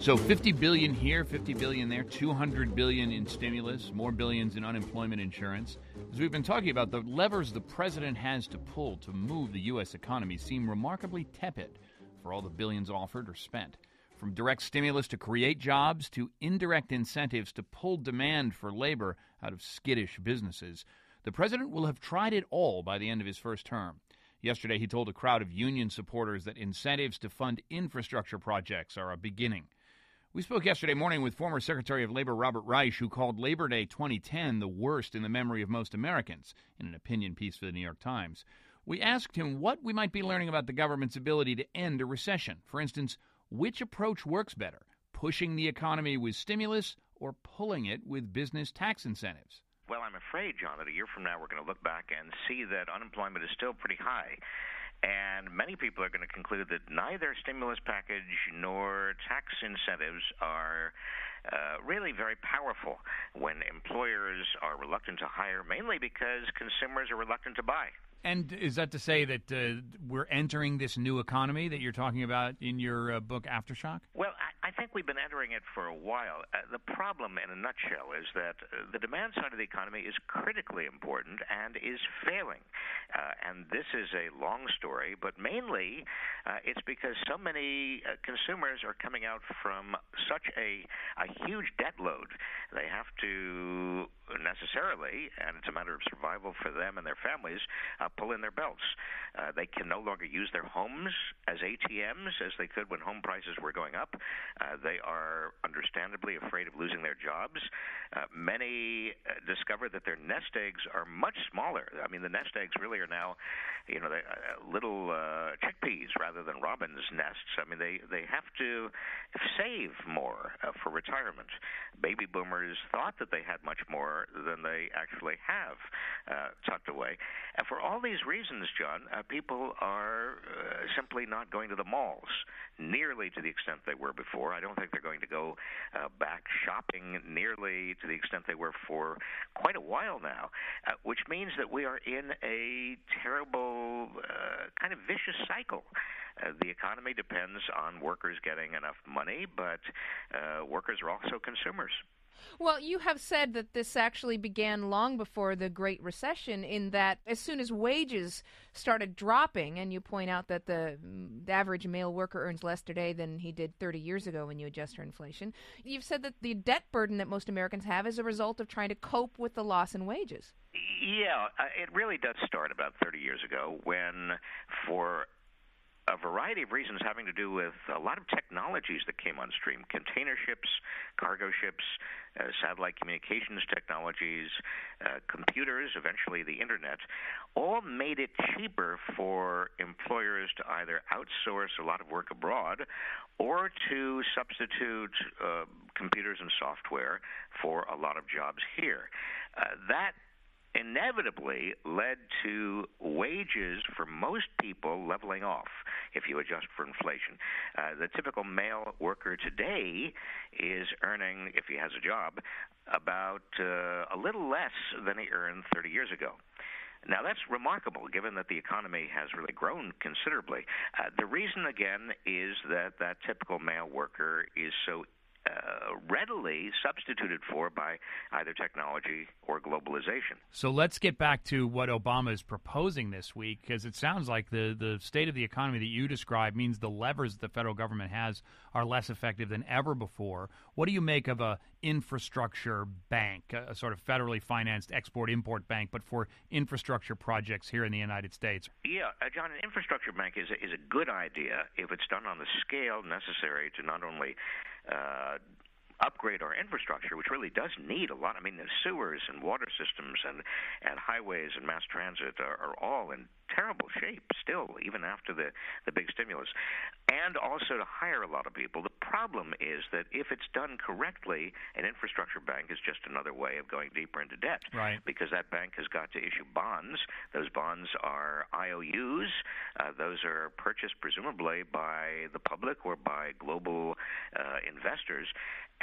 So 50 billion here, 50 billion there, 200 billion in stimulus, more billions in unemployment insurance. As we've been talking about, the levers the president has to pull to move the U.S. economy seem remarkably tepid for all the billions offered or spent. From direct stimulus to create jobs to indirect incentives to pull demand for labor out of skittish businesses, the president will have tried it all by the end of his first term. Yesterday, he told a crowd of union supporters that incentives to fund infrastructure projects are a beginning. We spoke yesterday morning with former Secretary of Labor Robert Reich, who called Labor Day 2010 the worst in the memory of most Americans, in an opinion piece for the New York Times. We asked him what we might be learning about the government's ability to end a recession. For instance, which approach works better, pushing the economy with stimulus or pulling it with business tax incentives? Well, I'm afraid, John, that a year from now we're going to look back and see that unemployment is still pretty high. And many people are going to conclude that neither stimulus package nor tax incentives are really very powerful when employers are reluctant to hire, mainly because consumers are reluctant to buy. And is that to say that we're entering this new economy that you're talking about in your book, Aftershock? Well, I think we've been entering it for a while. The problem, in a nutshell, is that the demand side of the economy is critically important and is failing. And this is a long story, but mainly it's because so many consumers are coming out from such a huge debt load. They have to necessarily, and it's a matter of survival for them and their families, pull in their belts. They can no longer use their homes as ATMs as they could when home prices were going up. They are understandably afraid of losing their jobs. Many discover that their nest eggs are much smaller. I mean, the nest eggs really are now, little chickpeas rather than robin's nests. I mean, they have to save more for retirement. Baby boomers thought that they had much more than they actually have tucked away. And for all these reasons, John, people are simply not going to the malls nearly to the extent they were before. I don't think they're going to go back shopping nearly to the extent they were for quite a while now, which means that we are in a terrible kind of vicious cycle. The economy depends on workers getting enough money, but workers are also consumers. Well, you have said that this actually began long before the Great Recession, in that as soon as wages started dropping, and you point out that the average male worker earns less today than he did 30 years ago when you adjust for inflation, you've said that the debt burden that most Americans have is a result of trying to cope with the loss in wages. Yeah, it really does start about 30 years ago when, for a variety of reasons having to do with a lot of technologies that came on stream, container ships, cargo ships, satellite communications technologies, computers, eventually the internet, all made it cheaper for employers to either outsource a lot of work abroad or to substitute computers and software for a lot of jobs here. That inevitably led to wages for most people leveling off if you adjust for inflation. The typical male worker today is earning, if he has a job, about a little less than he earned 30 years ago. Now, that's remarkable, given that the economy has really grown considerably. The reason, again, is that that typical male worker is so readily substituted for by either technology or globalization. So let's get back to what Obama is proposing this week, because it sounds like the state of the economy that you describe means the levers that the federal government has are less effective than ever before. What do you make of a infrastructure bank, a sort of federally financed export-import bank, but for infrastructure projects here in the United States? Yeah, John, an infrastructure bank is a good idea if it's done on the scale necessary to not only upgrade our infrastructure, which really does need a lot. I mean, the sewers and water systems and highways and mass transit are all in terrible shape still, even after the big stimulus, and also to hire a lot of people. The problem is that if it's done correctly, an infrastructure bank is just another way of going deeper into debt, right? Because that bank has got to issue bonds. Those bonds are IOUs. Those are purchased presumably by the public or by global investors.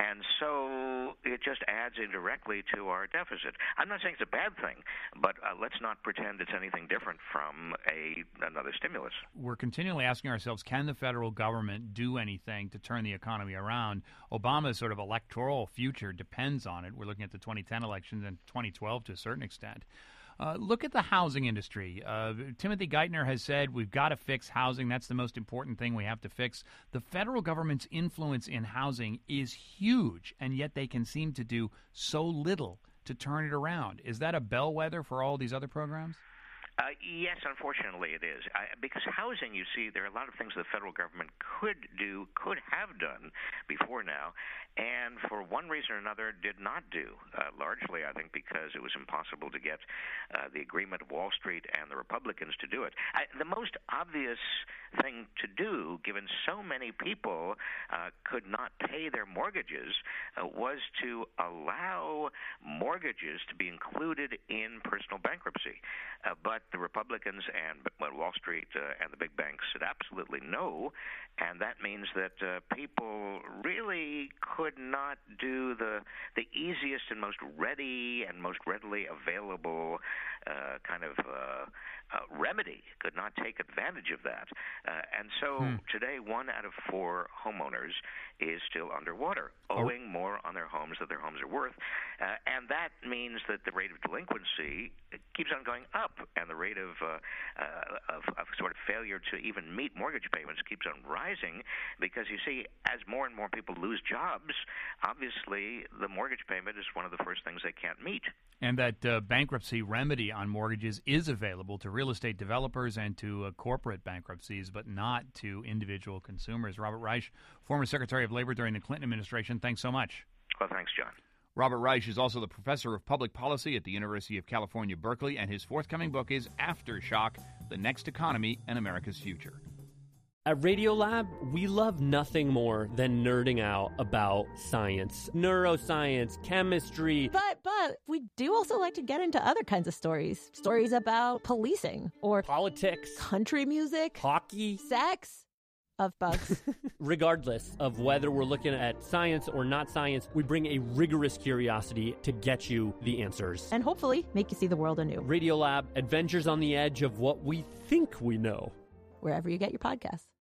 And so it just adds indirectly to our deficit. I'm not saying it's a bad thing, but let's not pretend it's anything different from another stimulus. We're continually asking ourselves, can the federal government do anything to turn the economy around? Obama's sort of electoral future depends on it. We're looking at the 2010 elections and 2012 to a certain extent. Look at the housing industry. Timothy Geithner has said we've got to fix housing. That's the most important thing we have to fix. The federal government's influence in housing is huge, and yet they can seem to do so little to turn it around. Is that a bellwether for all these other programs? Yes, unfortunately it is. Because housing, you see, there are a lot of things the federal government could have done before now, and for one reason or another did not do, largely, I think, because it was impossible to get the agreement of Wall Street and the Republicans to do it. The most obvious thing to do, given so many people could not pay their mortgages, was to allow mortgages to be included in personal bankruptcy. But the Republicans and Wall Street and the big banks said absolutely no, and that means that people really could not do the easiest and most ready and most readily available kind of remedy, could not take advantage of that. And so today, 1 out of 4 homeowners is still underwater, owing more on their homes than their homes are worth. And that means that the rate of delinquency keeps on going up, and the rate of sort of failure to even meet mortgage payments keeps on rising, because you see, as more and more people lose jobs, obviously the mortgage payment is one of the first things they can't meet. And that bankruptcy remedy on mortgages is available to real estate developers and to corporate bankruptcies, but not to individual consumers. Robert Reich, former Secretary of Labor during the Clinton administration, thanks so much. Well, thanks, John. Robert Reich is also the professor of public policy at the University of California, Berkeley, and his forthcoming book is Aftershock, The Next Economy and America's Future. At Radiolab, we love nothing more than nerding out about science, neuroscience, chemistry. But we do also like to get into other kinds of stories. Stories about policing or politics, country music, hockey, sex, of bugs. Regardless of whether we're looking at science or not science, we bring a rigorous curiosity to get you the answers. And hopefully make you see the world anew. Radiolab, adventures on the edge of what we think we know. Wherever you get your podcasts.